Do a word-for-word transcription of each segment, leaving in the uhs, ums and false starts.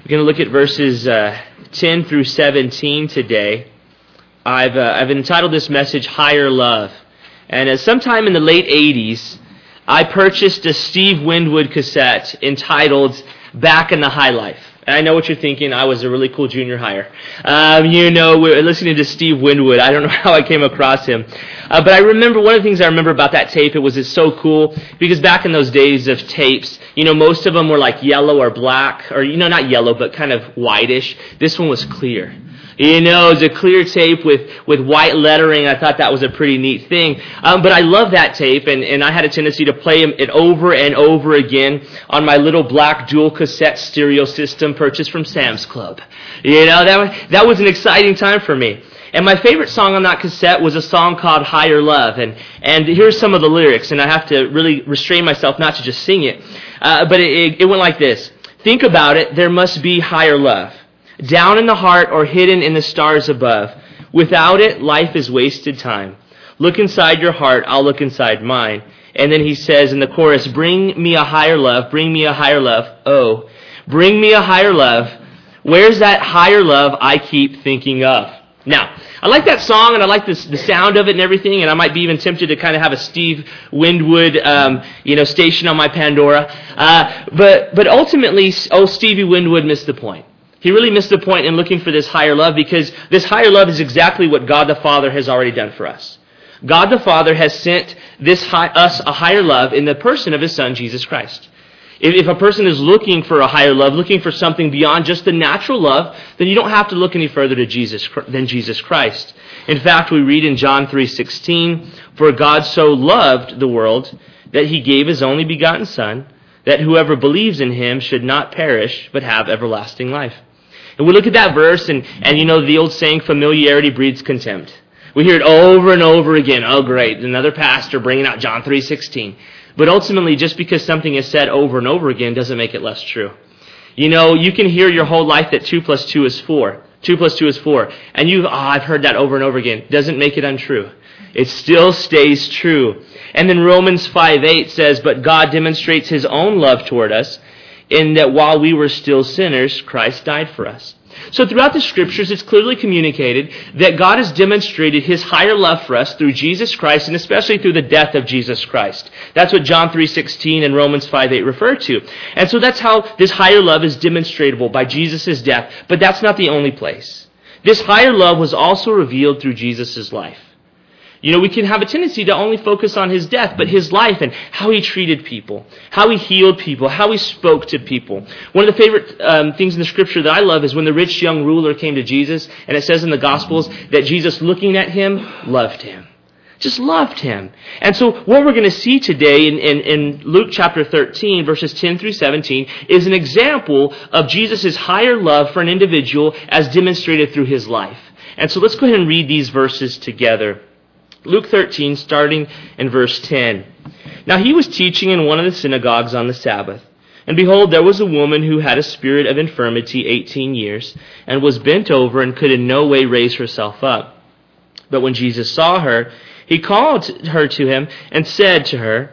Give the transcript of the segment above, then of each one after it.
We're going to look at verses uh, ten through seventeen today. I've uh, I've entitled this message "Higher Love," and uh, sometime in the late eighties, I purchased a Steve Winwood cassette entitled "Back in the High Life." And I know what you're thinking. I was a really cool junior higher. Um, you know, we're listening to Steve Winwood. I don't know how I came across him. Uh, but I remember, one of the things I remember about that tape, it was it's so cool, because back in those days of tapes, you know, most of them were like yellow or black, or, you know, not yellow, but kind of whitish. This one was clear. You know, it was a clear tape with, with white lettering. I thought that was a pretty neat thing. Um, but I love that tape, and, and I had a tendency to play it over and over again on my little black dual cassette stereo system purchased from Sam's Club. You know, that was, that was an exciting time for me. And my favorite song on that cassette was a song called Higher Love. And, and here's some of the lyrics, and I have to really restrain myself not to just sing it. Uh, but it, it went like this. Think about it, there must be higher love. Down in the heart or hidden in the stars above. Without it, life is wasted time. Look inside your heart, I'll look inside mine. And then he says in the chorus, bring me a higher love, bring me a higher love, oh. Bring me a higher love. Where's that higher love I keep thinking of? Now, I like that song, and I like this, the sound of it and everything, and I might be even tempted to kind of have a Steve Winwood, um, you know, station on my Pandora. Uh, but, but ultimately, oh, Stevie Winwood missed the point. He really missed the point in looking for this higher love, because this higher love is exactly what God the Father has already done for us. God the Father has sent this high, us a higher love in the person of His Son, Jesus Christ. If, if a person is looking for a higher love, looking for something beyond just the natural love, then you don't have to look any further to Jesus than Jesus Christ. In fact, we read in John three sixteen, for God so loved the world that He gave His only begotten Son, that whoever believes in Him should not perish, but have everlasting life. And we look at that verse, and, and you know the old saying, familiarity breeds contempt. We hear it over and over again. Oh, great, another pastor bringing out John three sixteen. But ultimately, just because something is said over and over again doesn't make it less true. You know, you can hear your whole life that two plus two is four. Two plus two is four. And you've, oh, I've heard that over and over again. Doesn't make it untrue. It still stays true. And then Romans five eight says, but God demonstrates His own love toward us, in that while we were still sinners, Christ died for us. So throughout the Scriptures, it's clearly communicated that God has demonstrated His higher love for us through Jesus Christ, and especially through the death of Jesus Christ. That's what John three sixteen and Romans five eight refer to. And so that's how this higher love is demonstratable, by Jesus' death. But that's not the only place. This higher love was also revealed through Jesus' life. You know, we can have a tendency to only focus on His death, but His life and how He treated people, how He healed people, how He spoke to people. One of the favorite um, things in the Scripture that I love is when the rich young ruler came to Jesus, and it says in the Gospels that Jesus, looking at him, loved him. Just loved him. And so what we're going to see today in, in, in Luke chapter thirteen, verses ten through seventeen, is an example of Jesus' higher love for an individual as demonstrated through His life. And so let's go ahead and read these verses together. Luke thirteen, starting in verse ten. Now he was teaching in one of the synagogues on the Sabbath. And behold, there was a woman who had a spirit of infirmity eighteen years, and was bent over and could in no way raise herself up. But when Jesus saw her, He called her to Him and said to her,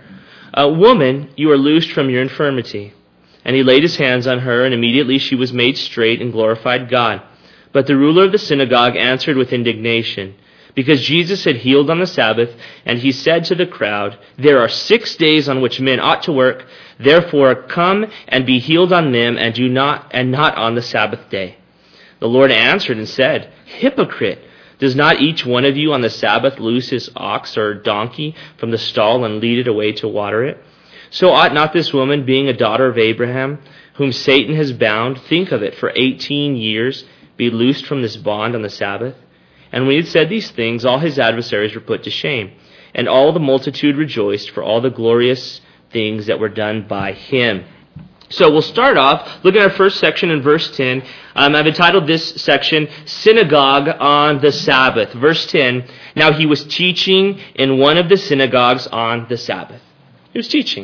Woman, you are loosed from your infirmity. And He laid His hands on her, and immediately she was made straight and glorified God. But the ruler of the synagogue answered with indignation, because Jesus had healed on the Sabbath, and He said to the crowd, there are six days on which men ought to work, therefore come and be healed on them, and do not and not on the Sabbath day. The Lord answered and said, Hypocrite, does not each one of you on the Sabbath loose his ox or donkey from the stall and lead it away to water it? So ought not this woman, being a daughter of Abraham, whom Satan has bound, think of it, for eighteen years, be loosed from this bond on the Sabbath? And when He had said these things, all His adversaries were put to shame, and all the multitude rejoiced for all the glorious things that were done by Him. So we'll start off looking at our first section in verse ten. Um, I've entitled this section, Synagogue on the Sabbath. Verse ten, now He was teaching in one of the synagogues on the Sabbath. He was teaching.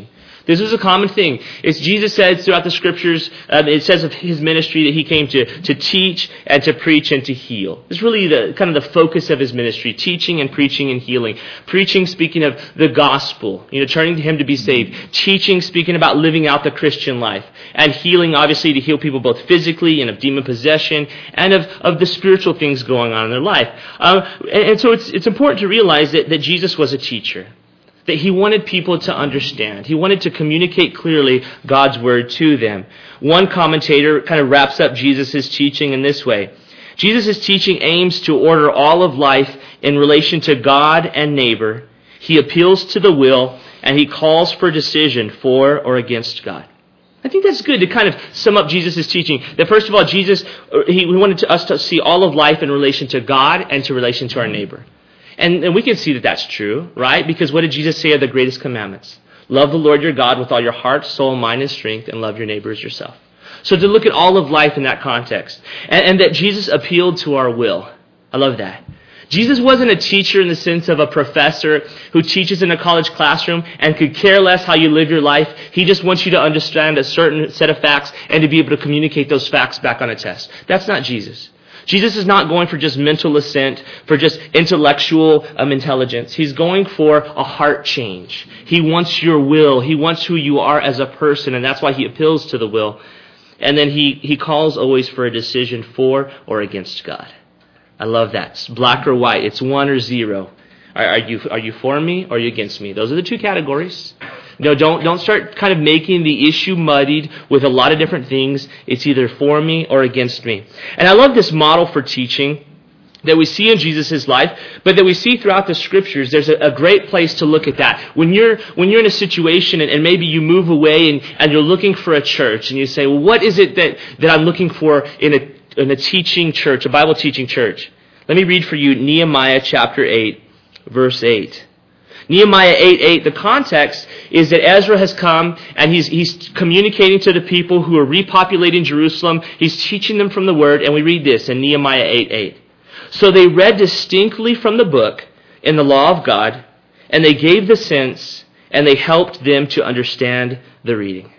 This was a common thing. It's Jesus says throughout the scriptures, um, it says of his ministry that he came to, to teach and to preach and to heal. It's really the kind of the focus of his ministry, teaching and preaching and healing. Preaching, speaking of the gospel, you know, turning to him to be saved. Teaching, speaking about living out the Christian life. And healing, obviously, to heal people both physically and of demon possession and of, of the spiritual things going on in their life. Uh, and, and so it's, it's important to realize that, that Jesus was a teacher. That he wanted people to understand. He wanted to communicate clearly God's word to them. One commentator kind of wraps up Jesus' teaching in this way. Jesus' teaching aims to order all of life in relation to God and neighbor. He appeals to the will, and he calls for decision for or against God. I think that's good to kind of sum up Jesus' teaching. That first of all, Jesus, he wanted to, us to see all of life in relation to God and to relation to our neighbor. And, and we can see that that's true, right? Because what did Jesus say are the greatest commandments? Love the Lord your God with all your heart, soul, mind, and strength, and love your neighbor as yourself. So to look at all of life in that context. And, and that Jesus appealed to our will. I love that. Jesus wasn't a teacher in the sense of a professor who teaches in a college classroom and could care less how you live your life. He just wants you to understand a certain set of facts and to be able to communicate those facts back on a test. That's not Jesus. Jesus is not going for just mental assent, for just intellectual um, intelligence. He's going for a heart change. He wants your will. He wants who you are as a person, and that's why he appeals to the will. And then he, he calls always for a decision for or against God. I love that. It's black or white. It's one or zero. Are, are you are you for me or are you against me? Those are the two categories. No, don't don't start kind of making the issue muddied with a lot of different things. It's either for me or against me. And I love this model for teaching that we see in Jesus' life, but that we see throughout the scriptures. There's a, a great place to look at that. When you're when you're in a situation and, and maybe you move away and, and you're looking for a church and you say, well, what is it that, that I'm looking for in a in a teaching church, a Bible teaching church? Let me read for you Nehemiah chapter eight, verse eight. Nehemiah eight eight, the context is that Ezra has come and he's he's communicating to the people who are repopulating Jerusalem. He's teaching them from the Word, and we read this in Nehemiah eight eight. So they read distinctly from the book in the law of God, and they gave the sense, and they helped them to understand the reading.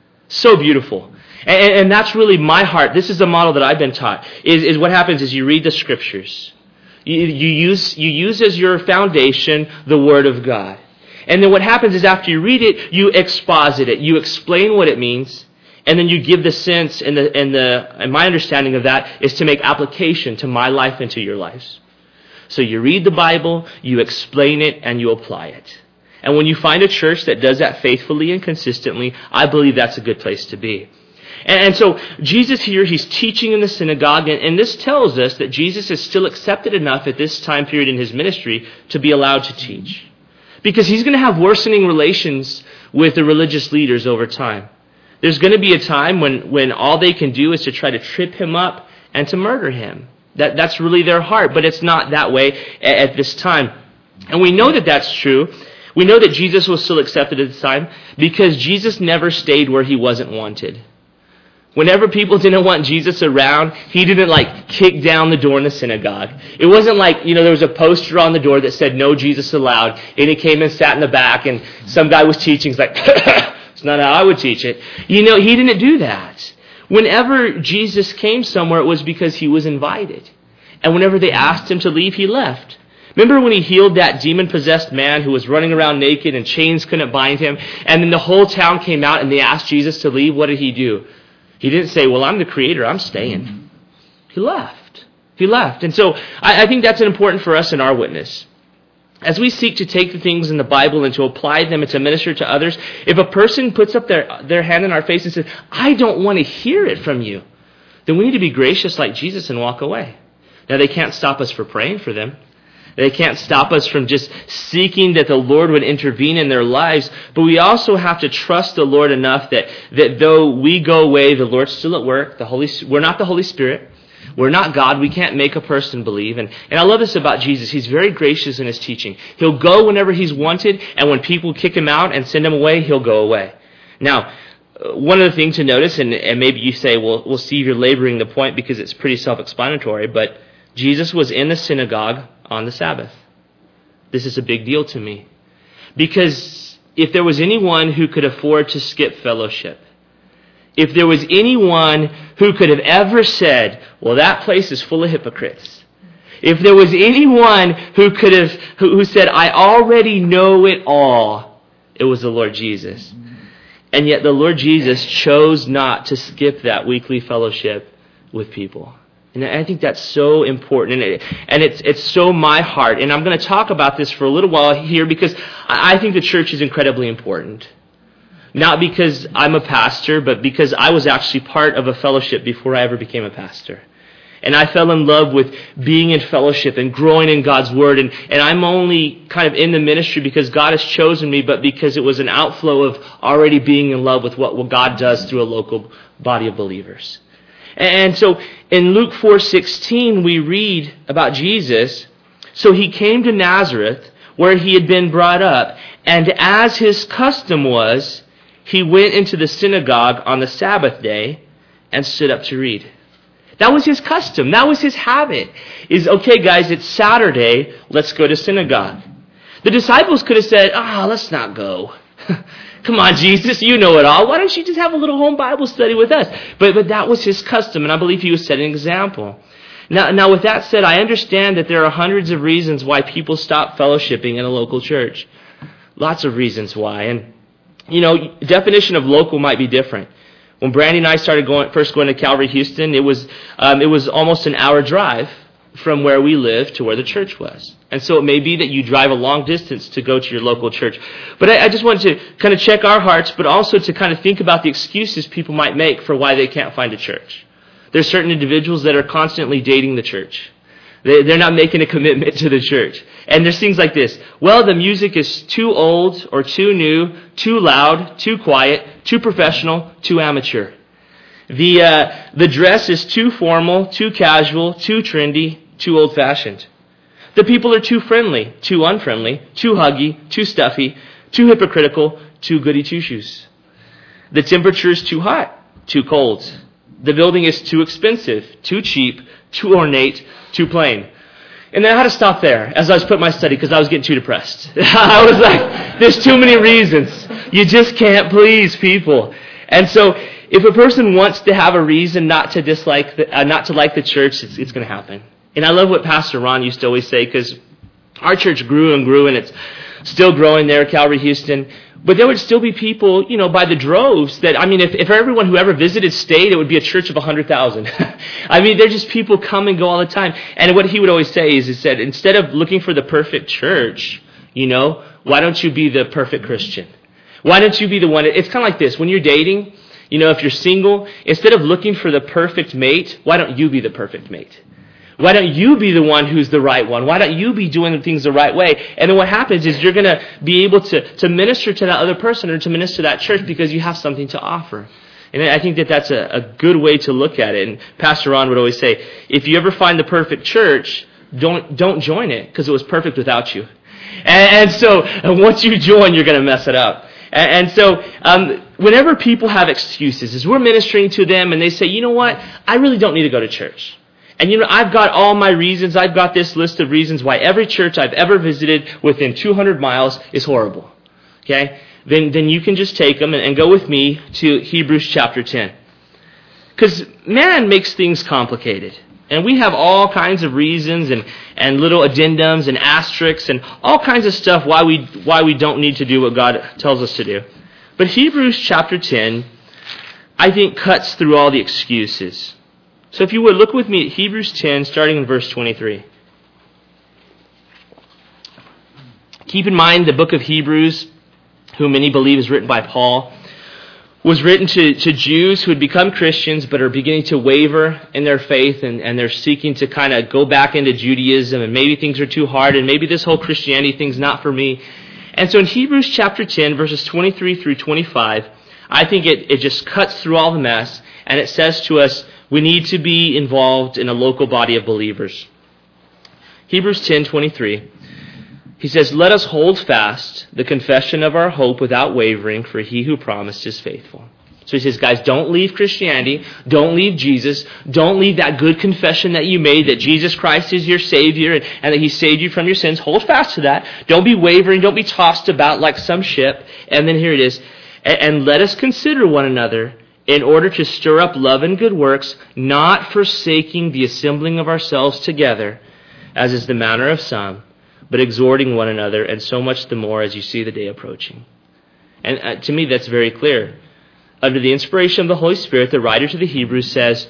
So beautiful. And, and that's really my heart. This is the model that I've been taught, is, is what happens is you read the scriptures. You, you use you use as your foundation the Word of God. And then what happens is after you read it, you exposit it. You explain what it means. And then you give the sense, and the and the and my understanding of that is to make application to my life and to your lives. So you read the Bible, you explain it, and you apply it. And when you find a church that does that faithfully and consistently, I believe that's a good place to be. And so Jesus here, he's teaching in the synagogue, and this tells us that Jesus is still accepted enough at this time period in his ministry to be allowed to teach. Because he's going to have worsening relations with the religious leaders over time. There's going to be a time when, when all they can do is to try to trip him up and to murder him. That, that's really their heart, but it's not that way at, at this time. And we know that that's true. We know that Jesus was still accepted at this time because Jesus never stayed where he wasn't wanted. Whenever people didn't want Jesus around, he didn't like kick down the door in the synagogue. It wasn't like, you know, there was a poster on the door that said no Jesus allowed, and he came and sat in the back, and some guy was teaching. He's like, it's not how I would teach it. You know, he didn't do that. Whenever Jesus came somewhere, it was because he was invited. And whenever they asked him to leave, he left. Remember when he healed that demon-possessed man who was running around naked and chains couldn't bind him? And then the whole town came out and they asked Jesus to leave. What did he do? He didn't say, well, I'm the creator, I'm staying. He left. He left. And so I, I think that's important for us in our witness. As we seek to take the things in the Bible and to apply them and to minister to others, if a person puts up their, their hand in our face and says, I don't want to hear it from you, then we need to be gracious like Jesus and walk away. Now, they can't stop us from praying for them. They can't stop us from just seeking that the Lord would intervene in their lives. But we also have to trust the Lord enough that, that though we go away, the Lord's still at work. The Holy, we're not the Holy Spirit. We're not God. We can't make a person believe. And, and I love this about Jesus. He's very gracious in his teaching. He'll go whenever he's wanted. And when people kick him out and send him away, he'll go away. Now, one of the things to notice, and, and maybe you say, well, well, Steve, you're laboring the point because it's pretty self-explanatory, but Jesus was in the synagogue on the Sabbath. This is a big deal to me. Because if there was anyone who could afford to skip fellowship, if there was anyone who could have ever said, well, that place is full of hypocrites, if there was anyone who could have, who, who said, I already know it all, it was the Lord Jesus. And yet the Lord Jesus chose not to skip that weekly fellowship with people. And I think that's so important, and, it, and it's it's so my heart. And I'm going to talk about this for a little while here because I think the church is incredibly important. Not because I'm a pastor, but because I was actually part of a fellowship before I ever became a pastor. And I fell in love with being in fellowship and growing in God's Word. And, and I'm only kind of in the ministry because God has chosen me, but because it was an outflow of already being in love with what, what God does through a local body of believers. And so in Luke four sixteen, we read about Jesus. So he came to Nazareth, where he had been brought up, and as his custom was, he went into the synagogue on the Sabbath day and stood up to read. That was his custom. That was his habit. Is, okay, guys, it's Saturday. Let's go to synagogue. The disciples could have said, ah, oh, let's not go. Come on, Jesus, you know it all. Why don't you just have a little home Bible study with us? But but that was his custom, and I believe he was setting an example. Now, now, with that said, I understand that there are hundreds of reasons why people stop fellowshipping in a local church. Lots of reasons why. And, you know, definition of local might be different. When Brandy and I started going, first going to Calvary Houston, it was um, it was almost an hour drive from where we lived to where the church was. And so it may be that you drive a long distance to go to your local church. But I, I just wanted to kind of check our hearts, but also to kind of think about the excuses people might make for why they can't find a church. There's certain individuals that are constantly dating the church. They, they're not making a commitment to the church. And there's things like this. Well, the music is too old or too new, too loud, too quiet, too professional, too amateur. The uh, the dress is too formal, too casual, too trendy, too old-fashioned. The people are too friendly, too unfriendly, too huggy, too stuffy, too hypocritical, too goody two-shoes. The temperature is too hot, too cold. The building is too expensive, too cheap, too ornate, too plain. And then I had to stop there as I was putting my study because I was getting too depressed. I was like, there's too many reasons. You just can't please people. And so if a person wants to have a reason not to dislike, the, uh, not to like the church, it's, it's going to happen. And I love what Pastor Ron used to always say, because our church grew and grew, and it's still growing there at Calvary Houston. But there would still be people, you know, by the droves that, I mean, if, if everyone who ever visited stayed, it would be a church of one hundred thousand. I mean, they're just people come and go all the time. And what he would always say is, he said, instead of looking for the perfect church, you know, why don't you be the perfect Christian? Why don't you be the one? It's kind of like this. When you're dating, you know, if you're single, instead of looking for the perfect mate, why don't you be the perfect mate? Why don't you be the one who's the right one? Why don't you be doing things the right way? And then what happens is you're going to be able to, to minister to that other person or to minister to that church because you have something to offer. And I think that that's a, a good way to look at it. And Pastor Ron would always say, if you ever find the perfect church, don't don't join it because it was perfect without you. And, and so and once you join, you're going to mess it up. And, and so um, whenever people have excuses, as we're ministering to them and they say, you know what, I really don't need to go to church. And you know, I've got all my reasons. I've got this list of reasons why every church I've ever visited within two hundred miles is horrible. Okay? Then then you can just take them and, and go with me to Hebrews chapter ten. Because man makes things complicated. And we have all kinds of reasons and, and little addendums and asterisks and all kinds of stuff why we why we don't need to do what God tells us to do. But Hebrews chapter ten, I think, cuts through all the excuses. So if you would, look with me at Hebrews ten, starting in verse twenty-three. Keep in mind the book of Hebrews, who many believe is written by Paul, was written to, to Jews who had become Christians but are beginning to waver in their faith, and, and they're seeking to kind of go back into Judaism, and maybe things are too hard, and maybe this whole Christianity thing's not for me. And so in Hebrews chapter ten, verses twenty-three through twenty-five, I think it, it just cuts through all the mess, and it says to us, we need to be involved in a local body of believers. Hebrews ten twenty-three. He says, let us hold fast the confession of our hope without wavering, for he who promised is faithful. So he says, guys, don't leave Christianity. Don't leave Jesus. Don't leave that good confession that you made that Jesus Christ is your Savior and, and that He saved you from your sins. Hold fast to that. Don't be wavering. Don't be tossed about like some ship. And then here it is. And, and let us consider one another in order to stir up love and good works, not forsaking the assembling of ourselves together, as is the manner of some, but exhorting one another, and so much the more as you see the day approaching. And uh, to me, that's very clear. Under the inspiration of the Holy Spirit, the writer to the Hebrews says,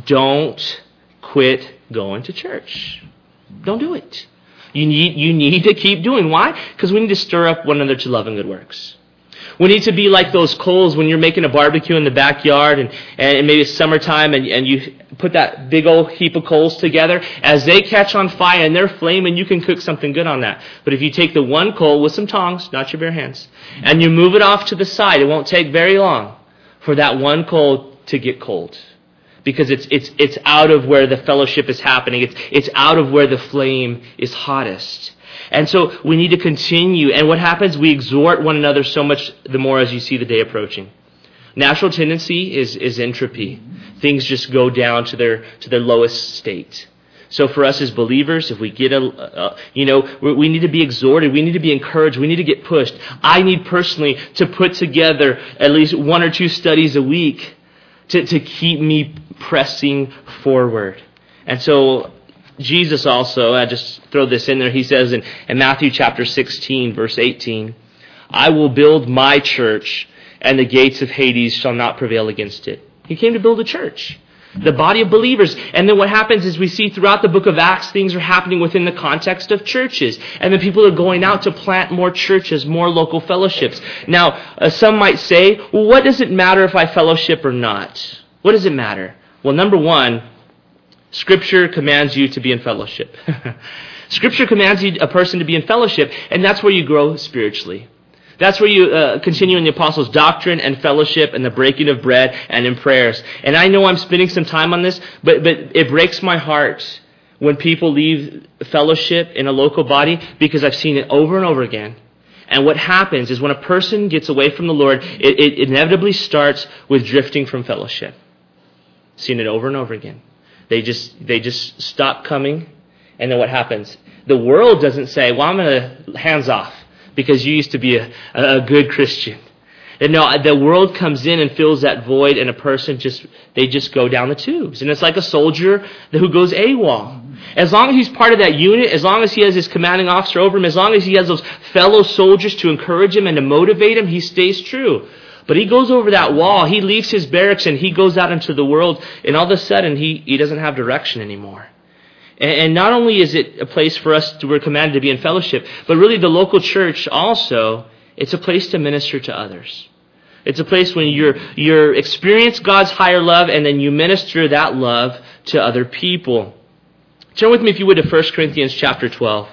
don't quit going to church. Don't do it. You need, you need to keep doing. Why? Because we need to stir up one another to love and good works. We need to be like those coals when you're making a barbecue in the backyard and, and maybe it's summertime and, and you put that big old heap of coals together. As they catch on fire and they're flaming, you can cook something good on that. But if you take the one coal with some tongs, not your bare hands, and you move it off to the side, it won't take very long for that one coal to get cold. Because it's it's it's out of where the fellowship is happening. It's it's out of where the flame is hottest. And so we need to continue. And what happens? We exhort one another so much the more as you see the day approaching. Natural tendency is, is entropy. Things just go down to their to their lowest state. So for us as believers, if we get a, uh, you know, we need to be exhorted. We need to be encouraged. We need to get pushed. I need personally to put together at least one or two studies a week to, to keep me pressing forward. And so Jesus also, I just throw this in there, he says in, in Matthew chapter sixteen, verse eighteen, I will build my church, and the gates of Hades shall not prevail against it. He came to build a church, the body of believers. And then what happens is we see throughout the book of Acts, things are happening within the context of churches. And then people are going out to plant more churches, more local fellowships. Now, uh, some might say, well, what does it matter if I fellowship or not? What does it matter? Well, number one, Scripture commands you to be in fellowship. Scripture commands you, a person to be in fellowship, and that's where you grow spiritually. That's where you uh, continue in the apostles' doctrine and fellowship and the breaking of bread and in prayers. And I know I'm spending some time on this, but, but it breaks my heart when people leave fellowship in a local body, because I've seen it over and over again. And what happens is when a person gets away from the Lord, it, it inevitably starts with drifting from fellowship. Seen it over and over again. They just they just stop coming, and then what happens? The world doesn't say, well, I'm going to hands off because you used to be a, a good Christian. And no, the world comes in and fills that void, and a person just, they just go down the tubes. And it's like a soldier who goes AWOL. As long as he's part of that unit, as long as he has his commanding officer over him, as long as he has those fellow soldiers to encourage him and to motivate him, he stays true. But he goes over that wall, he leaves his barracks, and he goes out into the world, and all of a sudden he, he doesn't have direction anymore. And, and not only is it a place for us to, we're commanded to be in fellowship, but really the local church also, it's a place to minister to others. It's a place when you're you're experience God's higher love, and then you minister that love to other people. Turn with me, if you would, to First Corinthians chapter twelve.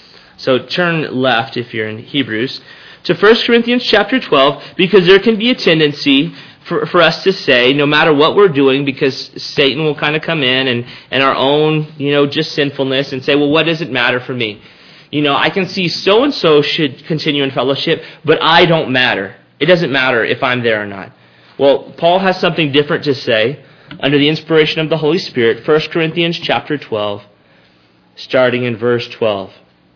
So turn left if you're in Hebrews. To First Corinthians chapter twelve, because there can be a tendency for, for us to say, no matter what we're doing, because Satan will kind of come in and, and our own, you know, just sinfulness and say, well, what does it matter for me? You know, I can see so-and-so should continue in fellowship, but I don't matter. It doesn't matter if I'm there or not. Well, Paul has something different to say under the inspiration of the Holy Spirit. First Corinthians chapter twelve, starting in verse twelve.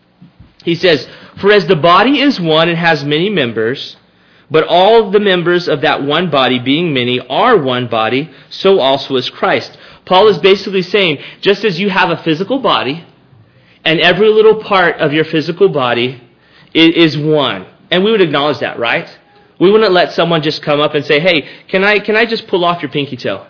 He says, for as the body is one and has many members, but all the members of that one body, being many, are one body, so also is Christ. Paul is basically saying, just as you have a physical body, and every little part of your physical body is one. And we would acknowledge that, right? We wouldn't let someone just come up and say, hey, can I can I just pull off your pinky toe?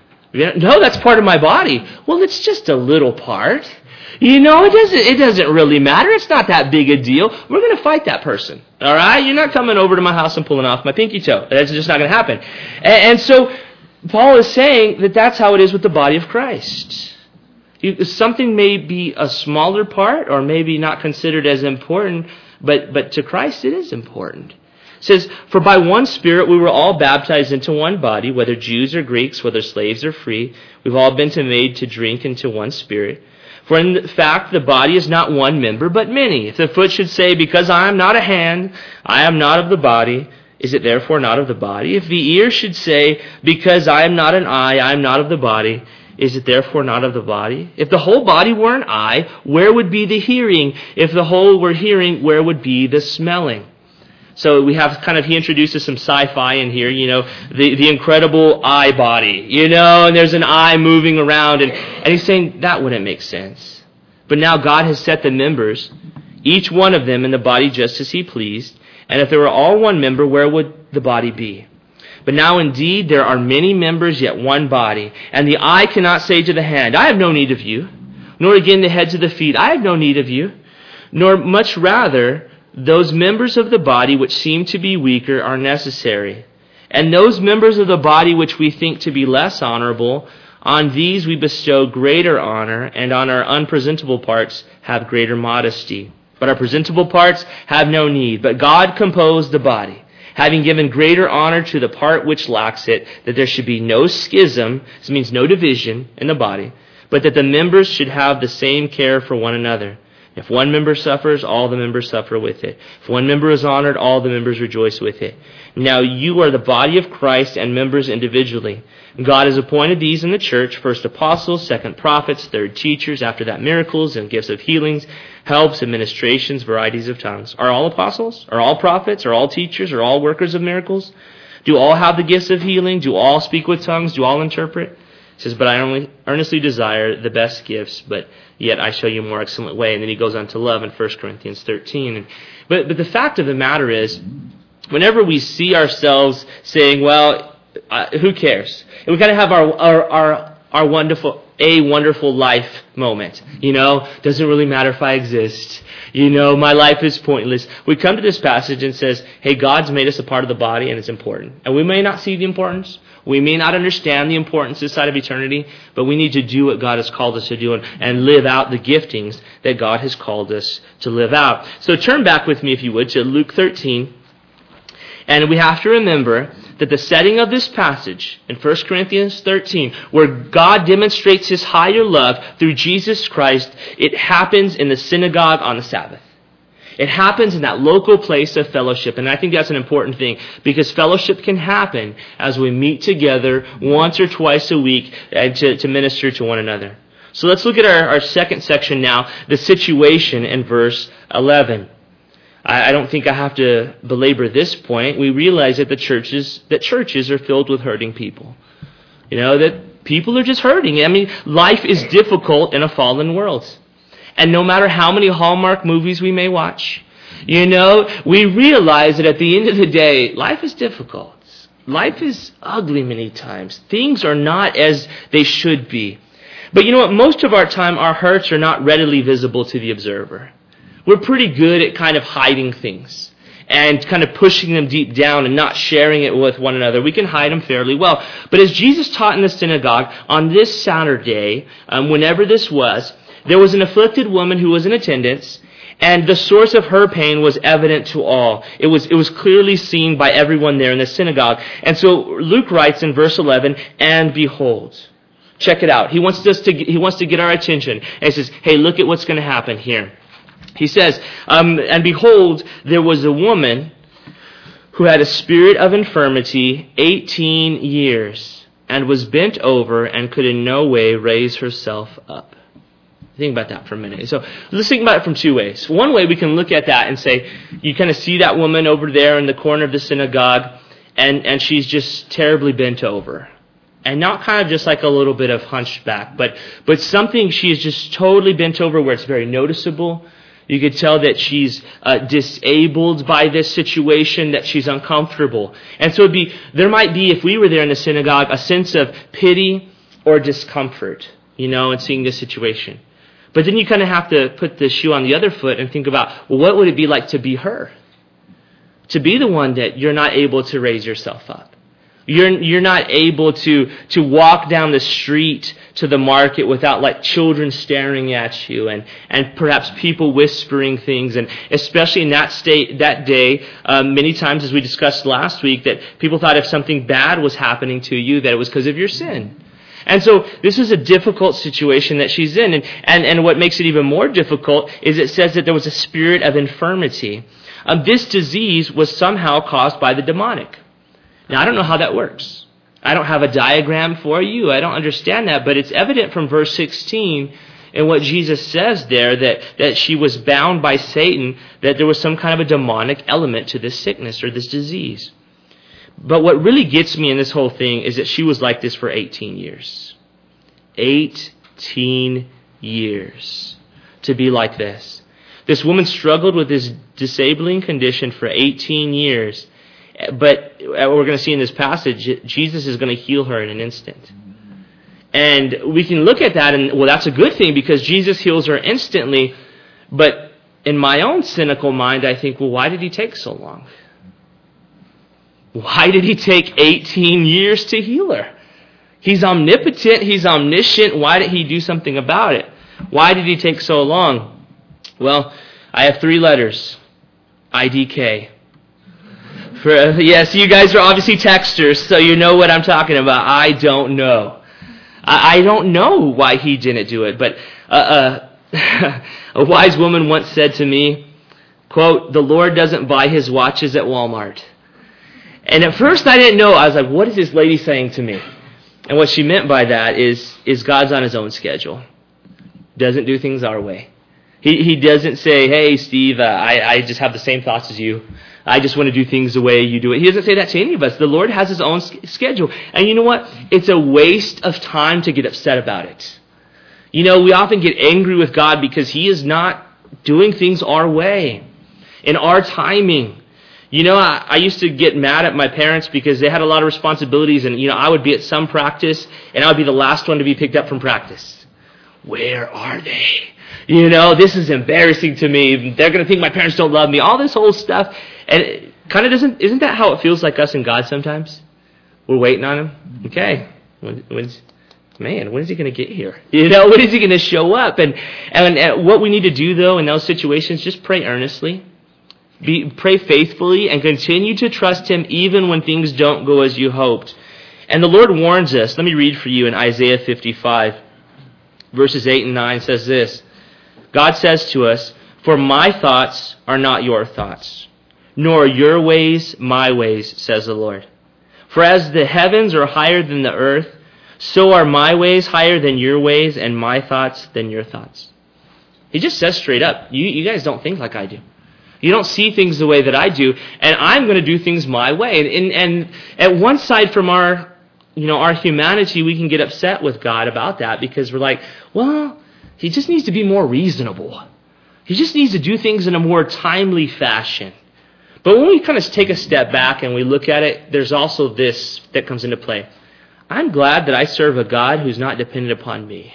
No, that's part of my body. Well, it's just a little part. You know, it doesn't it doesn't really matter. It's not that big a deal. We're going to fight that person. All right? You're not coming over to my house and pulling off my pinky toe. That's just not going to happen. And, and so Paul is saying that that's how it is with the body of Christ. You, something may be a smaller part or maybe not considered as important, but, but to Christ it is important. It says, for by one Spirit we were all baptized into one body, whether Jews or Greeks, whether slaves or free. We've all been to made to drink into one Spirit. For in fact, the body is not one member, but many. If the foot should say, because I am not a hand, I am not of the body, is it therefore not of the body? If the ear should say, because I am not an eye, I am not of the body, is it therefore not of the body? If the whole body were an eye, where would be the hearing? If the whole were hearing, where would be the smelling? So we have kind of, he introduces some sci-fi in here, you know, the, the incredible eye body, you know, and there's an eye moving around, and, and he's saying that wouldn't make sense. But now God has set the members, each one of them in the body just as he pleased, and if they were all one member, where would the body be? But now indeed there are many members, yet one body, and the eye cannot say to the hand, I have no need of you, nor again the head to the feet, I have no need of you, nor much rather those members of the body which seem to be weaker are necessary. And those members of the body which we think to be less honorable, on these we bestow greater honor, and on our unpresentable parts have greater modesty. But our presentable parts have no need. But God composed the body, having given greater honor to the part which lacks it, that there should be no schism, this means no division in the body, but that the members should have the same care for one another. If one member suffers, all the members suffer with it. If one member is honored, all the members rejoice with it. Now you are the body of Christ and members individually. God has appointed these in the church, first apostles, second prophets, third teachers, after that miracles and gifts of healings, helps, administrations, varieties of tongues. Are all apostles? Are all prophets? Are all teachers? Are all workers of miracles? Do all have the gifts of healing? Do all speak with tongues? Do all interpret? He says, but I only earnestly desire the best gifts, but yet I show you a more excellent way. And then he goes on to love in First Corinthians thirteen. And, but, but the fact of the matter is, whenever we see ourselves saying, well, uh, who cares? And we kind of have our, our, our, our wonderful, a wonderful life moment. You know, doesn't really matter if I exist. You know, my life is pointless. We come to this passage and says, hey, God's made us a part of the body and it's important. And we may not see the importance. We may not understand the importance this side of eternity, but we need to do what God has called us to do and, and live out the giftings that God has called us to live out. So turn back with me, if you would, to Luke thirteen. And we have to remember that the setting of this passage in First Corinthians thirteen, where God demonstrates his higher love through Jesus Christ, it happens in the synagogue on the Sabbath. It happens in that local place of fellowship. And I think that's an important thing, because fellowship can happen as we meet together once or twice a week and to, to minister to one another. So let's look at our, our second section now, the situation in verse eleven. I, I don't think I have to belabor this point. We realize that the churches that churches are filled with hurting people. You know, that people are just hurting. I mean, life is difficult in a fallen world. And no matter how many Hallmark movies we may watch, you know, we realize that at the end of the day, life is difficult. Life is ugly many times. Things are not as they should be. But you know what? Most of our time, our hurts are not readily visible to the observer. We're pretty good at kind of hiding things and kind of pushing them deep down and not sharing it with one another. We can hide them fairly well. But as Jesus taught in the synagogue on this Saturday, um, whenever this was, there was an afflicted woman who was in attendance, and the source of her pain was evident to all. It was, it was clearly seen by everyone there in the synagogue. And so Luke writes in verse eleven, and behold. Check it out. He wants us to, he wants to get our attention. And he says, hey, look at what's going to happen here. He says, um, and behold, there was a woman who had a spirit of infirmity eighteen years, and was bent over and could in no way raise herself up. Think about that for a minute. So let's think about it from two ways. One way we can look at that and say, you kind of see that woman over there in the corner of the synagogue, and, and she's just terribly bent over. And not kind of just like a little bit of hunched back, but, but something she is just totally bent over where it's very noticeable. You could tell that she's uh, disabled by this situation, that she's uncomfortable. And so it'd be, there might be, if we were there in the synagogue, a sense of pity or discomfort, you know, in seeing this situation. But then you kind of have to put the shoe on the other foot and think about, well, what would it be like to be her? To be the one that you're not able to raise yourself up. You're you're not able to to walk down the street to the market without like children staring at you and, and perhaps people whispering things. And especially in that state that day, um, many times, as we discussed last week, that people thought if something bad was happening to you, that it was because of your sin. And so this is a difficult situation that she's in. And, and, and what makes it even more difficult is it says that there was a spirit of infirmity. Um, this disease was somehow caused by the demonic. Now, I don't know how that works. I don't have a diagram for you. I don't understand that. But it's evident from verse sixteen and what Jesus says there, that, that she was bound by Satan, that there was some kind of a demonic element to this sickness or this disease. But what really gets me in this whole thing is that she was like this for eighteen years. eighteen years to be like this. This woman struggled with this disabling condition for eighteen years. But we're going to see in this passage, Jesus is going to heal her in an instant. And we can look at that and, well, that's a good thing because Jesus heals her instantly. But in my own cynical mind, I think, well, why did he take so long? Why did he take eighteen years to heal her? He's omnipotent. He's omniscient. Why did he do something about it? Why did he take so long? Well, I have three letters. I D K. For, yes, you guys are obviously texters, so you know what I'm talking about. I don't know. I, I don't know why he didn't do it, but uh, uh, a wise woman once said to me, quote, "The Lord doesn't buy his watches at Walmart." And at first I didn't know. I was like, what is this lady saying to me? And what she meant by that is, is God's on his own schedule. Doesn't do things our way. He he doesn't say, hey, Steve, uh, I, I just have the same thoughts as you. I just want to do things the way you do it. He doesn't say that to any of us. The Lord has his own schedule. And you know what? It's a waste of time to get upset about it. You know, we often get angry with God because he is not doing things our way, in our timing. You know, I, I used to get mad at my parents because they had a lot of responsibilities, and, you know, I would be at some practice, and I would be the last one to be picked up from practice. Where are they? You know, this is embarrassing to me. They're going to think my parents don't love me. All this whole stuff. And it kind of doesn't, isn't that how it feels like us and God sometimes? We're waiting on him. Okay. When, when's, man, when is he going to get here? You know, when is he going to show up? And, and, and what we need to do, though, in those situations, just pray earnestly. Be, pray faithfully and continue to trust him even when things don't go as you hoped. And the Lord warns us. Let me read for you in Isaiah fifty-five. Verses eight and nine says this. God says to us, "For my thoughts are not your thoughts, nor your ways my ways, says the Lord. For as the heavens are higher than the earth, so are my ways higher than your ways, and my thoughts than your thoughts." He just says straight up, you, you guys don't think like I do. You don't see things the way that I do, and I'm going to do things my way. And, and, and at one side from our, you know, our humanity, we can get upset with God about that because we're like, well, he just needs to be more reasonable. He just needs to do things in a more timely fashion. But when we kind of take a step back and we look at it, there's also this that comes into play. I'm glad that I serve a God who's not dependent upon me.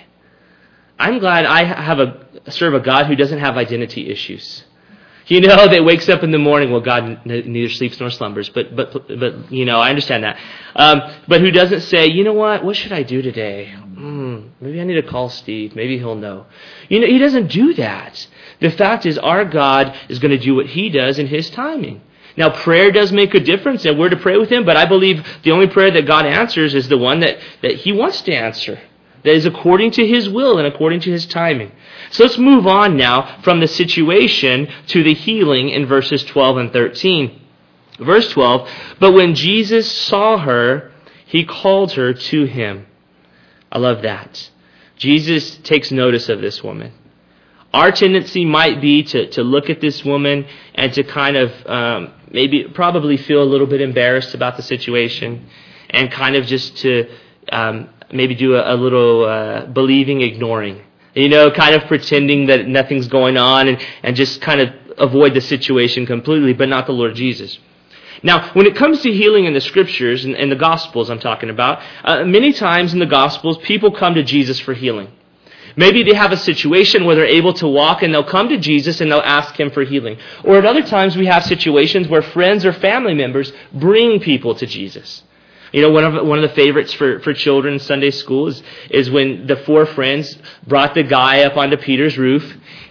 I'm glad I have a serve a God who doesn't have identity issues. You know, that wakes up in the morning. Well, God neither sleeps nor slumbers, but but but you know, I understand that. Um, but who doesn't say, you know what? What should I do today? Mm, maybe I need to call Steve. Maybe he'll know. You know, he doesn't do that. The fact is, our God is going to do what he does in his timing. Now, prayer does make a difference, and we're to pray with him. But I believe the only prayer that God answers is the one that that he wants to answer. That is according to his will and according to his timing. So let's move on now from the situation to the healing in verses twelve and thirteen. Verse twelve, "But when Jesus saw her, he called her to him." I love that. Jesus takes notice of this woman. Our tendency might be to, to look at this woman and to kind of um, maybe probably feel a little bit embarrassed about the situation and kind of just to um, maybe do a, a little uh, believing, ignoring. You know, kind of pretending that nothing's going on and, and just kind of avoid the situation completely, but not the Lord Jesus. Now, when it comes to healing in the Scriptures, and in, in the Gospels I'm talking about, uh, many times in the Gospels, people come to Jesus for healing. Maybe they have a situation where they're able to walk and they'll come to Jesus and they'll ask him for healing. Or at other times we have situations where friends or family members bring people to Jesus. You know, one of one of the favorites for, for children in Sunday school is, is when the four friends brought the guy up onto Peter's roof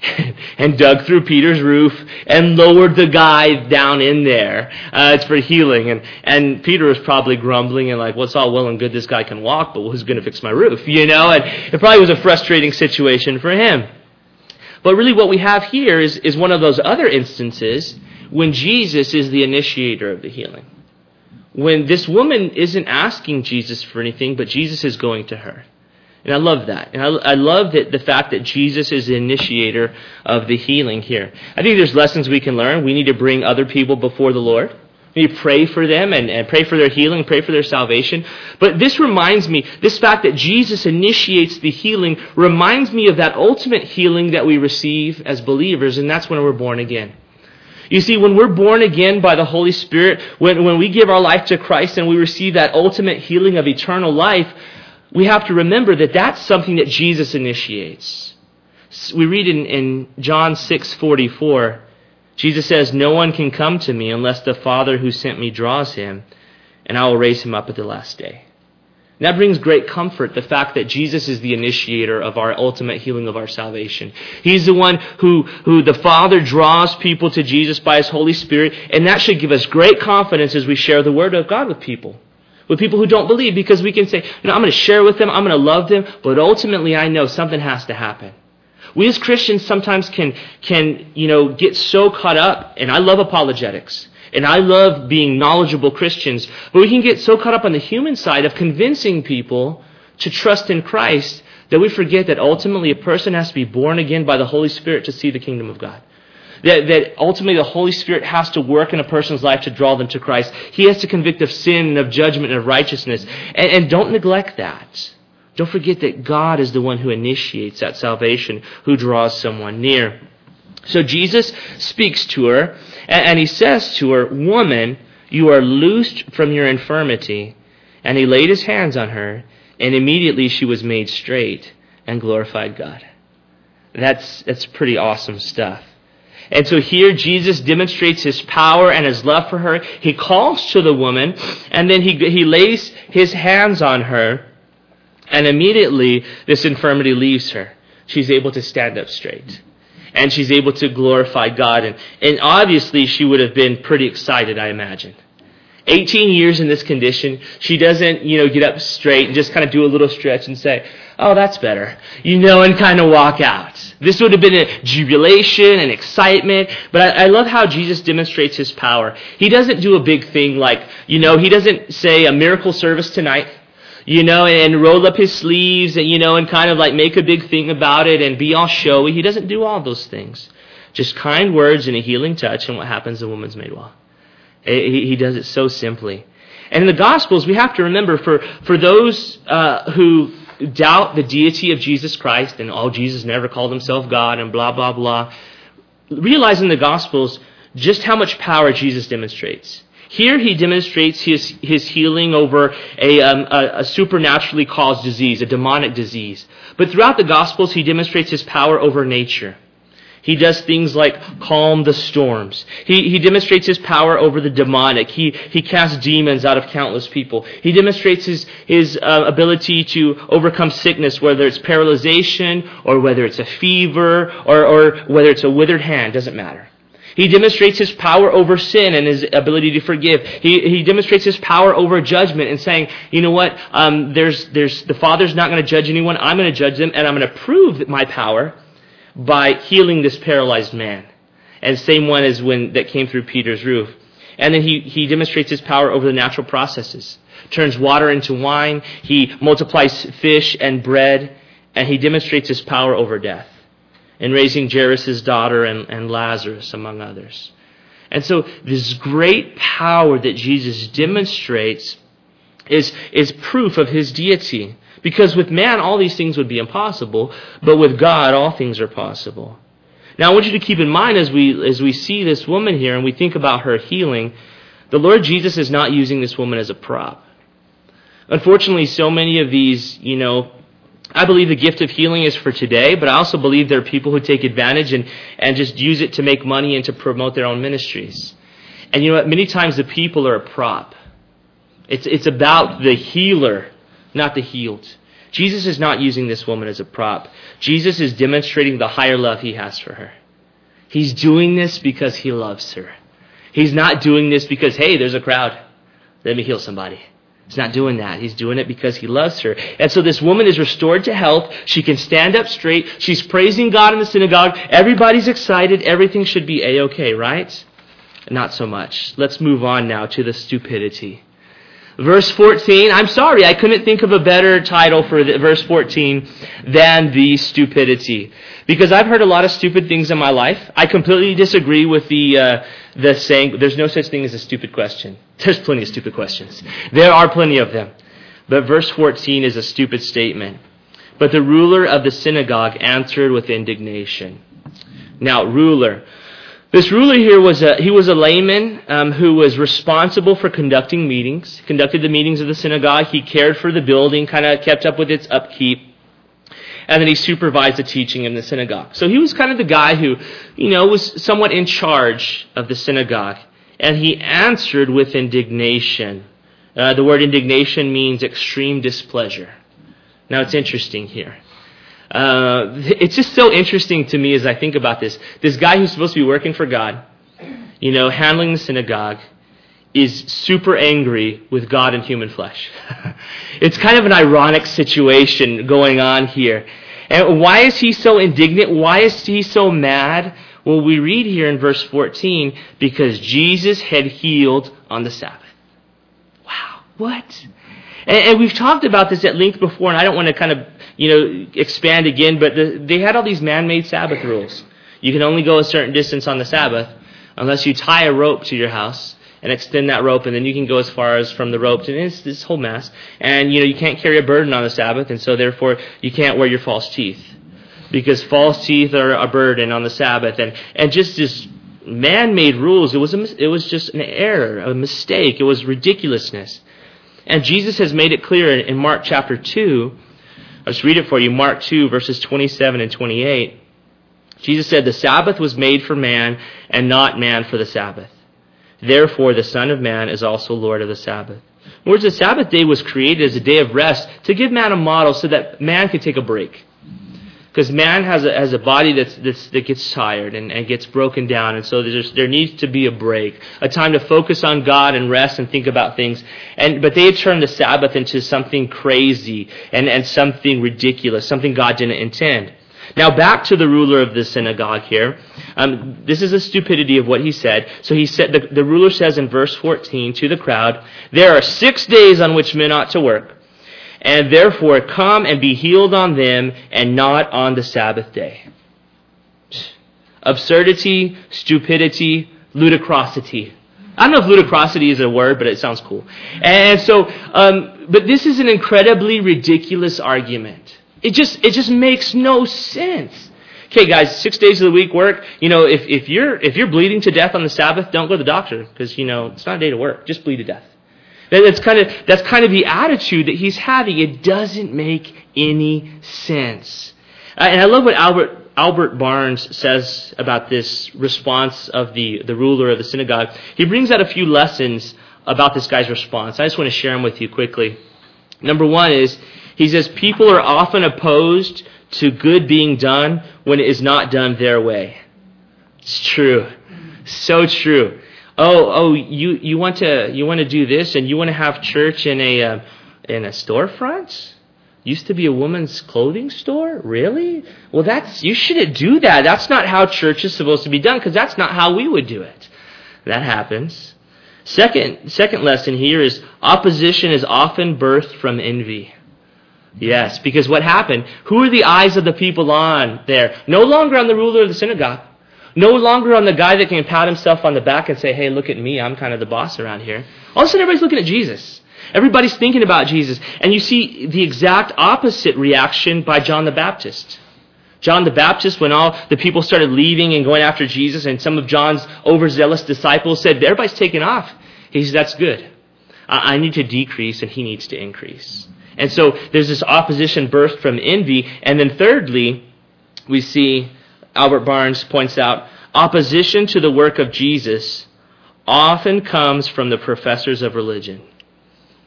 and dug through Peter's roof and lowered the guy down in there. Uh, it's for healing. And, and Peter was probably grumbling and like, well, it's all well and good this guy can walk, but who's going to fix my roof? You know, and it probably was a frustrating situation for him. But really what we have here is, is one of those other instances when Jesus is the initiator of the healing. When this woman isn't asking Jesus for anything, but Jesus is going to her. And I love that. And I, I love that the fact that Jesus is the initiator of the healing here. I think there's lessons we can learn. We need to bring other people before the Lord. We need to pray for them and, and pray for their healing, pray for their salvation. But this reminds me, this fact that Jesus initiates the healing reminds me of that ultimate healing that we receive as believers, and that's when we're born again. You see, when we're born again by the Holy Spirit, when, when we give our life to Christ and we receive that ultimate healing of eternal life, we have to remember that that's something that Jesus initiates. We read in, in John six forty-four, Jesus says, "No one can come to me unless the Father who sent me draws him, and I will raise him up at the last day." And that brings great comfort, the fact that Jesus is the initiator of our ultimate healing of our salvation. He's the one who, who the Father draws people to Jesus by His Holy Spirit, and that should give us great confidence as we share the Word of God with people. With people who don't believe, because we can say, you know, I'm going to share with them, I'm going to love them, but ultimately I know something has to happen. We as Christians sometimes can, can, you know, get so caught up, and I love apologetics, and I love being knowledgeable Christians, but we can get so caught up on the human side of convincing people to trust in Christ that we forget that ultimately a person has to be born again by the Holy Spirit to see the kingdom of God. That, that ultimately the Holy Spirit has to work in a person's life to draw them to Christ. He has to convict of sin and of judgment and of righteousness. And, and don't neglect that. Don't forget that God is the one who initiates that salvation, who draws someone near. So Jesus speaks to her, and, and He says to her, "Woman, you are loosed from your infirmity." And He laid His hands on her, and immediately she was made straight and glorified God. That's, that's pretty awesome stuff. And so here Jesus demonstrates His power and His love for her. He calls to the woman, and then he, he lays His hands on her, and immediately this infirmity leaves her. She's able to stand up straight. And she's able to glorify God. And, and obviously she would have been pretty excited, I imagine. eighteen years in this condition, she doesn't, you know, get up straight and just kind of do a little stretch and say, "Oh, that's better," you know, and kind of walk out. This would have been a jubilation and excitement, but I, I love how Jesus demonstrates His power. He doesn't do a big thing like, you know, He doesn't say a miracle service tonight, you know, and roll up His sleeves and, you know, and kind of like make a big thing about it and be all showy. He doesn't do all those things. Just kind words and a healing touch, and what happens? The woman's made well. He, he does it so simply. And in the Gospels, we have to remember, for, for those uh, who doubt the deity of Jesus Christ, and oh, Jesus never called Himself God, and blah, blah, blah, realize in the Gospels just how much power Jesus demonstrates. Here He demonstrates His, his healing over a, um, a, a supernaturally caused disease, a demonic disease. But throughout the Gospels, He demonstrates His power over nature. He does things like calm the storms. He, he demonstrates His power over the demonic. He, he casts demons out of countless people. He demonstrates His, his uh, ability to overcome sickness, whether it's paralyzation or whether it's a fever or, or whether it's a withered hand, doesn't matter. He demonstrates His power over sin and His ability to forgive. He, he demonstrates His power over judgment and saying, you know what, um, there's, there's, the Father's not going to judge anyone. I'm going to judge them, and I'm going to prove my power by healing this paralyzed man. And same one as when that came through Peter's roof. And then he, he demonstrates His power over the natural processes. Turns water into wine. He multiplies fish and bread. And He demonstrates His power over death, in raising Jairus' daughter and, and Lazarus, among others. And so this great power that Jesus demonstrates is, is proof of His deity. Because with man, all these things would be impossible, but with God, all things are possible. Now, I want you to keep in mind as we as we see this woman here and we think about her healing, the Lord Jesus is not using this woman as a prop. Unfortunately, so many of these, you know, I believe the gift of healing is for today, but I also believe there are people who take advantage and, and just use it to make money and to promote their own ministries. And you know what? Many times the people are a prop. It's, it's about the healer, not the healed. Jesus is not using this woman as a prop. Jesus is demonstrating the higher love he has for her. He's doing this because he loves her. He's not doing this because, hey, there's a crowd. Let me heal somebody. He's not doing that. He's doing it because he loves her. And so this woman is restored to health. She can stand up straight. She's praising God in the synagogue. Everybody's excited. Everything should be A-okay, right? Not so much. Let's move on now to the stupidity. Verse fourteen, I'm sorry, I couldn't think of a better title for the, verse fourteen than the stupidity. Because I've heard a lot of stupid things in my life. I completely disagree with the uh, the saying, there's no such thing as a stupid question. There's plenty of stupid questions. There are plenty of them. But verse fourteen is a stupid statement. But the ruler of the synagogue answered with indignation. Now, ruler. This ruler here was a, he was a layman um, who was responsible for conducting meetings, conducted the meetings of the synagogue. He cared for the building, kind of kept up with its upkeep. And then he supervised the teaching in the synagogue. So he was kind of the guy who, you know, was somewhat in charge of the synagogue. And he answered with indignation. Uh, the word indignation means extreme displeasure. Now it's interesting here. Uh, it's just so interesting to me as I think about this. This guy who's supposed to be working for God, you know, handling the synagogue, is super angry with God in human flesh. It's kind of an ironic situation going on here. And why is he so indignant? Why is he so mad? Well, we read here in verse fourteen, because Jesus had healed on the Sabbath. Wow, what? And, and we've talked about this at length before, and I don't want to kind of, you know, expand again, but the, they had all these man-made Sabbath rules. You can only go a certain distance on the Sabbath unless you tie a rope to your house and extend that rope, and then you can go as far as from the rope to it's this whole mess. And, you know, you can't carry a burden on the Sabbath, and so therefore you can't wear your false teeth, because false teeth are a burden on the Sabbath. And, and just this man-made rules, it was, a, it was just an error, a mistake. It was ridiculousness. And Jesus has made it clear in Mark chapter two. I'll just read it for you. Mark two, verses twenty-seven and twenty-eight. Jesus said, the Sabbath was made for man, and not man for the Sabbath. Therefore, the Son of Man is also Lord of the Sabbath. In other words, the Sabbath day was created as a day of rest to give man a model so that man could take a break. Because man has a, has a body that's, that's, that gets tired and, and gets broken down. And so there's, there needs to be a break, a time to focus on God and rest and think about things. And But they had turned the Sabbath into something crazy and, and something ridiculous, something God didn't intend. Now back to the ruler of the synagogue here. Um, this is the stupidity of what he said. So he said, the, the ruler says in verse fourteen to the crowd, there are six days on which men ought to work, and therefore come and be healed on them and not on the Sabbath day. Absurdity, stupidity, ludicrosity. I don't know if ludicrosity is a word, but it sounds cool. And so, um, but this is an incredibly ridiculous argument. It just, it just makes no sense. Okay, guys, six days of the week work. You know, if, if you're, if you're bleeding to death on the Sabbath, don't go to the doctor, because, you know, it's not a day to work. Just bleed to death. That's kind of, that's kind of the attitude that he's having. It doesn't make any sense. Uh, and I love what Albert, Albert Barnes says about this response of the, the ruler of the synagogue. He brings out a few lessons about this guy's response. I just want to share them with you quickly. Number one is, he says, people are often opposed to good being done when it is not done their way. It's true. So true. Oh, oh, you, you want to you want to do this, and you want to have church in a uh, in a storefront? Used to be a woman's clothing store? Really? Well, that's you shouldn't do that. That's not how church is supposed to be done, because that's not how we would do it. That happens. Second, second lesson here is opposition is often birthed from envy. Yes, because what happened? Who are the eyes of the people on there? No longer on the ruler of the synagogue. No longer on the guy that can pat himself on the back and say, hey, look at me, I'm kind of the boss around here. All of a sudden, everybody's looking at Jesus. Everybody's thinking about Jesus. And you see the exact opposite reaction by John the Baptist. John the Baptist, when all the people started leaving and going after Jesus, and some of John's overzealous disciples said, everybody's taking off. He says, that's good. I need to decrease and he needs to increase. And so there's this opposition birthed from envy. And then thirdly, we see, Albert Barnes points out, opposition to the work of Jesus often comes from the professors of religion.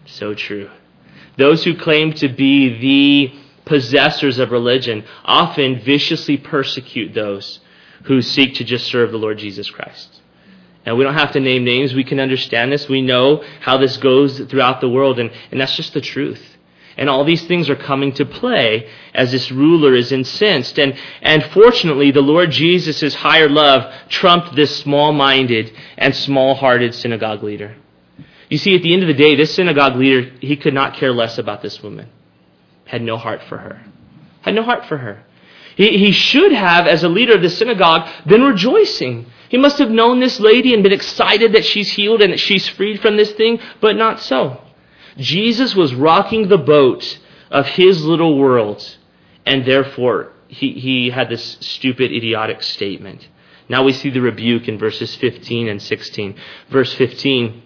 So true. Those who claim to be the possessors of religion often viciously persecute those who seek to just serve the Lord Jesus Christ. And we don't have to name names. We can understand this. We know how this goes throughout the world, and, and that's just the truth. And all these things are coming to play as this ruler is incensed. And, and fortunately, the Lord Jesus' higher love trumped this small-minded and small-hearted synagogue leader. You see, at the end of the day, this synagogue leader, he could not care less about this woman. Had no heart for her. Had no heart for her. He, he should have, as a leader of the synagogue, been rejoicing. He must have known this lady and been excited that she's healed and that she's freed from this thing, but not so. Jesus was rocking the boat of his little world, and therefore he, he had this stupid, idiotic statement. Now we see the rebuke in verses fifteen and sixteen. Verse fifteen,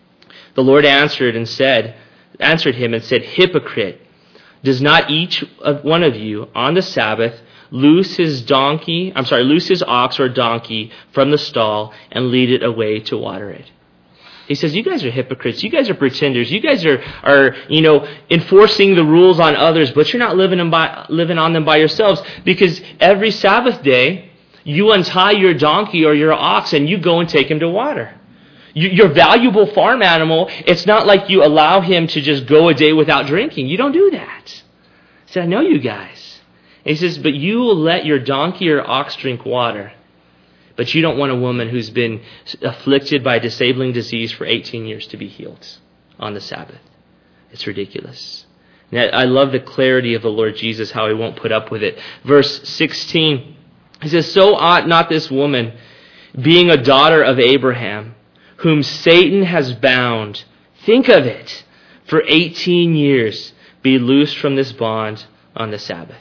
the Lord answered and said, answered him and said, "Hypocrite, does not each of one of you on the Sabbath loose his donkey, I'm sorry, loose his ox or donkey from the stall and lead it away to water it?" He says, you guys are hypocrites. You guys are pretenders. You guys are, are you know, enforcing the rules on others, but you're not living, them by, living on them by yourselves, because every Sabbath day, you untie your donkey or your ox and you go and take him to water. You, your valuable farm animal, it's not like you allow him to just go a day without drinking. You don't do that. He said, I know you guys. And he says, but you will let your donkey or ox drink water. But you don't want a woman who's been afflicted by a disabling disease for eighteen years to be healed on the Sabbath. It's ridiculous. And I love the clarity of the Lord Jesus, how he won't put up with it. Verse sixteen, he says, so ought not this woman, being a daughter of Abraham, whom Satan has bound, think of it, for eighteen years, be loosed from this bond on the Sabbath.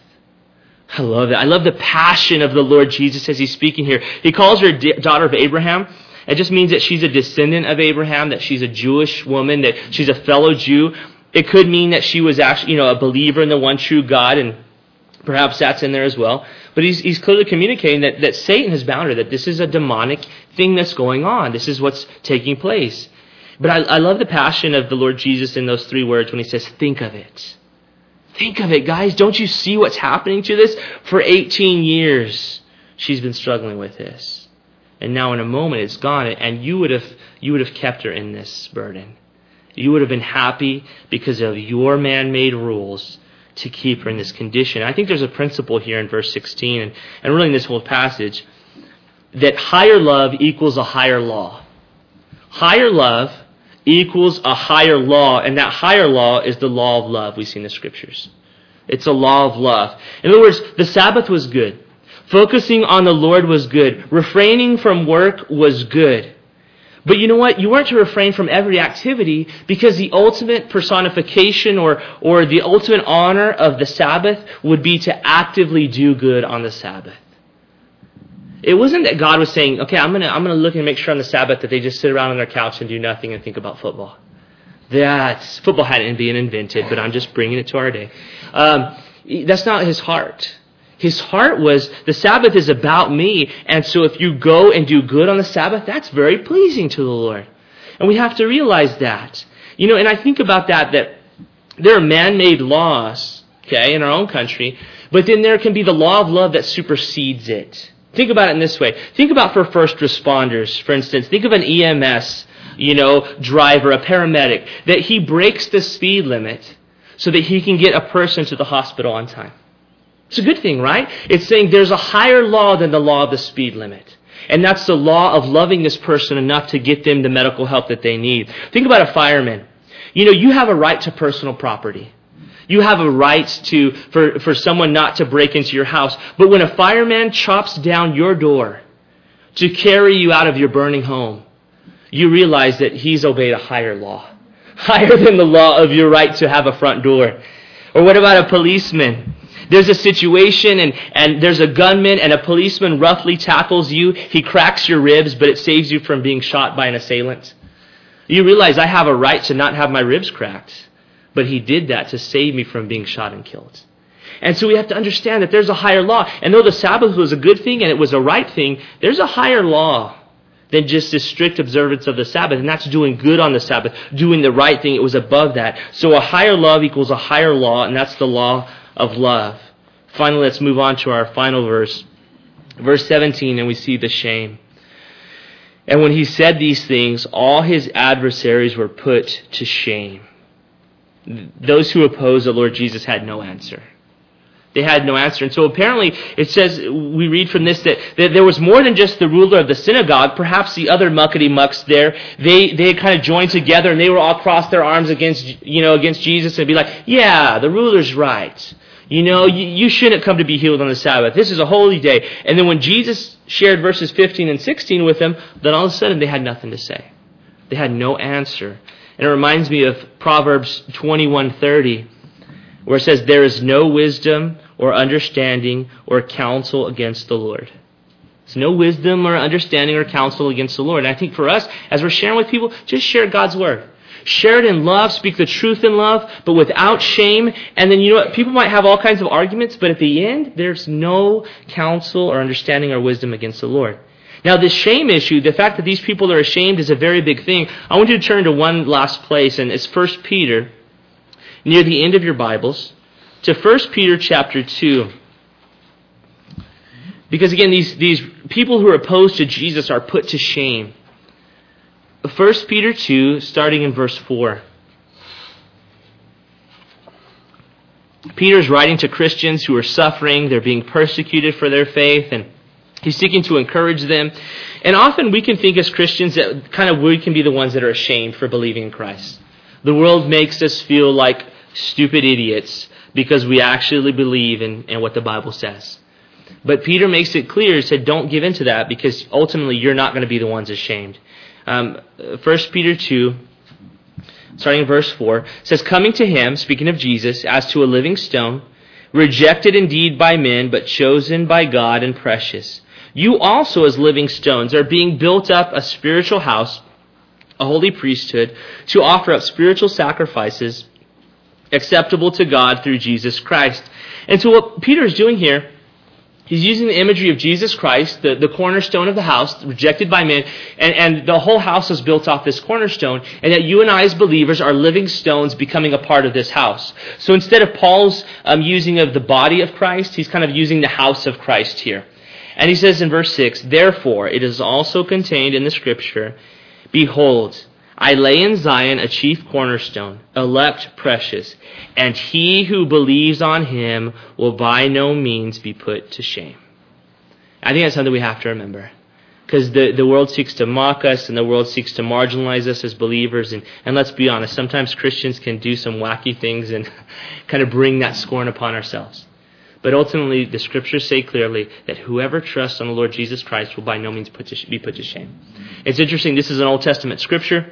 I love that. I love the passion of the Lord Jesus as he's speaking here. He calls her a daughter of Abraham. It just means that she's a descendant of Abraham, that she's a Jewish woman, that she's a fellow Jew. It could mean that she was actually, you know, a believer in the one true God, and perhaps that's in there as well. But he's, he's clearly communicating that, that Satan has bound her, that this is a demonic thing that's going on. This is what's taking place. But I, I love the passion of the Lord Jesus in those three words when he says, think of it. Think of it, guys. Don't you see what's happening to this? For eighteen years, she's been struggling with this. And now in a moment, it's gone. And you would have, you would have kept her in this burden. You would have been happy because of your man-made rules to keep her in this condition. I think there's a principle here in verse sixteen, and, and really in this whole passage, that higher love equals a higher law. Higher love equals a higher law, and that higher law is the law of love we see in the Scriptures. It's a law of love. In other words, the Sabbath was good. Focusing on the Lord was good. Refraining from work was good. But you know what? You weren't to refrain from every activity, because the ultimate personification or, or the ultimate honor of the Sabbath would be to actively do good on the Sabbath. It wasn't that God was saying, okay, I'm going to I'm gonna look and make sure on the Sabbath that they just sit around on their couch and do nothing and think about football. That's, football hadn't been invented, but I'm just bringing it to our day. Um, that's not his heart. His heart was, the Sabbath is about me, and so if you go and do good on the Sabbath, that's very pleasing to the Lord. And we have to realize that. You know, and I think about that, that there are man-made laws, okay, in our own country, but then there can be the law of love that supersedes it. Think about it in this way. Think about for first responders, for instance. Think of an E M S, you know, driver, a paramedic, that he breaks the speed limit so that he can get a person to the hospital on time. It's a good thing, right? It's saying there's a higher law than the law of the speed limit. And that's the law of loving this person enough to get them the medical help that they need. Think about a fireman. You know, you have a right to personal property. You have a right to for, for someone not to break into your house. But when a fireman chops down your door to carry you out of your burning home, you realize that he's obeyed a higher law. Higher than the law of your right to have a front door. Or what about a policeman? There's a situation and, and there's a gunman and a policeman roughly tackles you. He cracks your ribs, but it saves you from being shot by an assailant. You realize I have a right to not have my ribs cracked. But he did that to save me from being shot and killed. And so we have to understand that there's a higher law. And though the Sabbath was a good thing and it was a right thing, there's a higher law than just this strict observance of the Sabbath. And that's doing good on the Sabbath, doing the right thing. It was above that. So a higher love equals a higher law, and that's the law of love. Finally, let's move on to our final verse. Verse seventeen, and we see the shame. And when he said these things, all his adversaries were put to shame. Those who opposed the Lord Jesus had no answer. They had no answer. And so apparently it says, we read from this, that, that there was more than just the ruler of the synagogue. Perhaps the other muckety-mucks there, they, they had kind of joined together and they were all crossed their arms against, you know, against Jesus and be like, yeah, the ruler's right. You know, you, you shouldn't come to be healed on the Sabbath. This is a holy day. And then when Jesus shared verses fifteen and sixteen with them, then all of a sudden they had nothing to say. They had no answer. And it reminds me of Proverbs twenty-one thirty, where it says, there is no wisdom or understanding or counsel against the Lord. There's no wisdom or understanding or counsel against the Lord. And I think for us, as we're sharing with people, just share God's word. Share it in love, speak the truth in love, but without shame. And then, you know what, people might have all kinds of arguments, but at the end, there's no counsel or understanding or wisdom against the Lord. Now, this shame issue, the fact that these people are ashamed is a very big thing. I want you to turn to one last place, and it's First Peter, near the end of your Bibles, to First Peter chapter two. Because again, these, these people who are opposed to Jesus are put to shame. First Peter two, starting in verse four. Peter's writing to Christians who are suffering, they're being persecuted for their faith, and he's seeking to encourage them. And often we can think as Christians that kind of we can be the ones that are ashamed for believing in Christ. The world makes us feel like stupid idiots because we actually believe in, in what the Bible says. But Peter makes it clear, he said, don't give in to that because ultimately you're not going to be the ones ashamed. Um, First Peter two, starting in verse four, says, coming to him, speaking of Jesus, as to a living stone, rejected indeed by men, but chosen by God and precious. You also as living stones are being built up a spiritual house, a holy priesthood, to offer up spiritual sacrifices acceptable to God through Jesus Christ. And so what Peter is doing here, he's using the imagery of Jesus Christ, the, the cornerstone of the house, rejected by men, and, and the whole house is built off this cornerstone, and that you and I as believers are living stones becoming a part of this house. So instead of Paul's um, using of the body of Christ, he's kind of using the house of Christ here. And he says in verse six, therefore it is also contained in the scripture, behold, I lay in Zion a chief cornerstone, elect precious, and he who believes on him will by no means be put to shame. I think that's something we have to remember. Because the, the world seeks to mock us and the world seeks to marginalize us as believers. And, and let's be honest, sometimes Christians can do some wacky things and kind of bring that scorn upon ourselves. But ultimately, the scriptures say clearly that whoever trusts on the Lord Jesus Christ will by no means put to, be put to shame. It's interesting, this is an Old Testament scripture.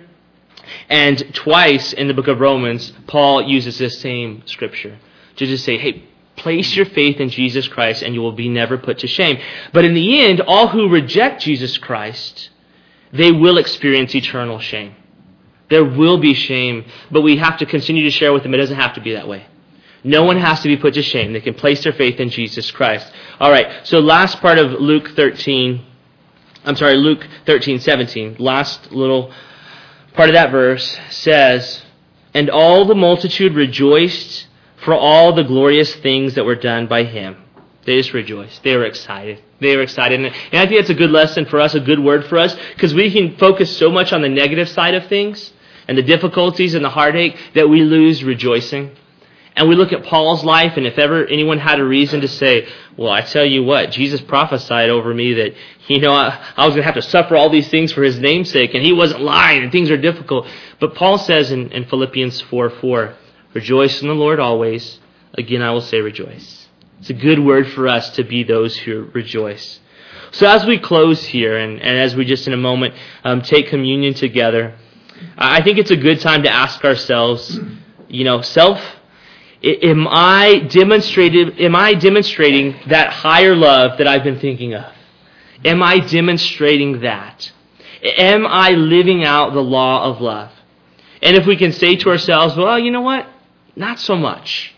And twice in the book of Romans, Paul uses this same scripture to just say, hey, place your faith in Jesus Christ and you will be never put to shame. But in the end, all who reject Jesus Christ, they will experience eternal shame. There will be shame, but we have to continue to share with them. It doesn't have to be that way. No one has to be put to shame. They can place their faith in Jesus Christ. All right, so last part of Luke thirteen, I'm sorry, Luke thirteen, seventeen, last little part of that verse says, and all the multitude rejoiced for all the glorious things that were done by him. They just rejoiced. They were excited. They were excited. And I think that's a good lesson for us, a good word for us, because we can focus so much on the negative side of things and the difficulties and the heartache that we lose rejoicing. And we look at Paul's life, and if ever anyone had a reason to say, well, I tell you what, Jesus prophesied over me that, you know, I, I was going to have to suffer all these things for his name's sake, and he wasn't lying, and things are difficult. But Paul says in, in Philippians four four, rejoice in the Lord always. Again, I will say rejoice. It's a good word for us to be those who rejoice. So as we close here, and, and as we just in a moment um, take communion together, I think it's a good time to ask ourselves, you know, self, am I demonstrated? Am I demonstrating that higher love that I've been thinking of? Am I demonstrating that? Am I living out the law of love? And if we can say to ourselves, well, you know what? Not so much.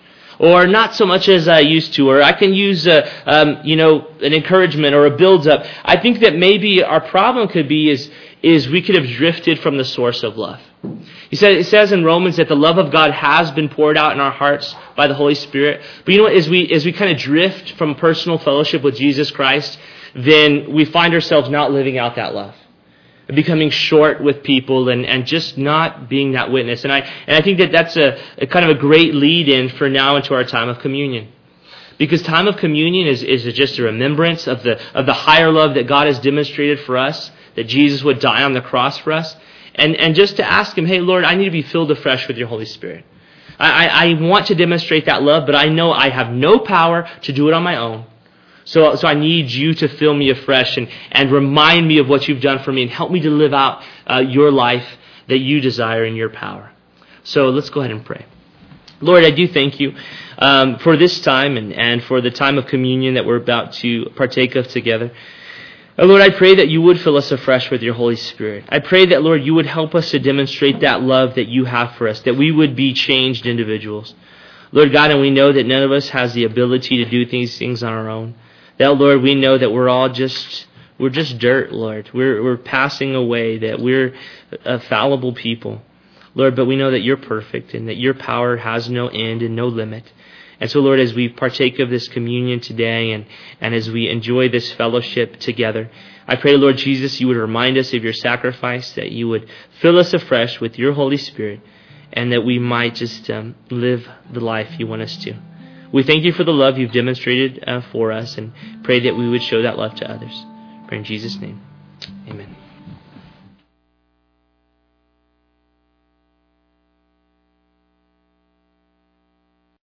or not so much as I used to, or I can use a, um, you know, an encouragement or a build-up. I think that maybe our problem could be is, is we could have drifted from the source of love. He said, it says in Romans that the love of God has been poured out in our hearts by the Holy Spirit. But you know what, as we, as we kind of drift from personal fellowship with Jesus Christ, then we find ourselves not living out that love, becoming short with people and, and just not being that witness. And I and I think that that's a, a kind of a great lead-in for now into our time of communion. Because time of communion is, is just a remembrance of the of the higher love that God has demonstrated for us, that Jesus would die on the cross for us. And, and just to ask Him, hey, Lord, I need to be filled afresh with your Holy Spirit. I, I, I want to demonstrate that love, but I know I have no power to do it on my own. So, so I need you to fill me afresh and, and remind me of what you've done for me and help me to live out uh, your life that you desire in your power. So let's go ahead and pray. Lord, I do thank you um, for this time and, and for the time of communion that we're about to partake of together. Oh, Lord, I pray that you would fill us afresh with your Holy Spirit. I pray that, Lord, you would help us to demonstrate that love that you have for us, that we would be changed individuals. Lord God, and we know that none of us has the ability to do these things on our own. That, Lord, we know that we're all just, we're just dirt, Lord. We're, we're passing away, that we're a fallible people. Lord, but we know that you're perfect and that your power has no end and no limit. And so, Lord, as we partake of this communion today and, and as we enjoy this fellowship together, I pray, Lord Jesus, you would remind us of your sacrifice, that you would fill us afresh with your Holy Spirit, and that we might just um, live the life you want us to. We thank you for the love you've demonstrated uh, for us and pray that we would show that love to others. Pray in Jesus' name. Amen.